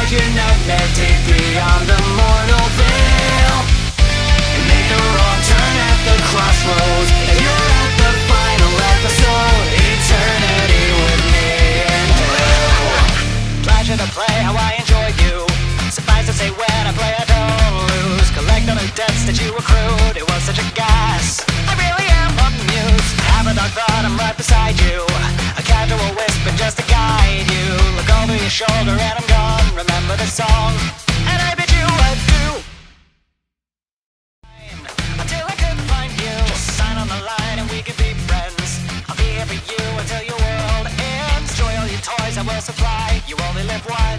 your nightmare, take beyond the mortal veil, and make the wrong turn at the crossroads. And you're at the final episode, eternity with me in hell. Pleasure to play how I enjoy you. Suffice to say when I play I don't lose. Collect all the debts that you accrued. It was such a gas, I really am amused. Have a dark thought, I'm right beside you. A casual whisper just to guide you. Look over your shoulder and I'm gone. Remember the song, and I bid you adieu. Until I could find you, just sign on the line and we could be friends. I'll be here for you until your world ends. Enjoy all your toys I will supply. You only live once.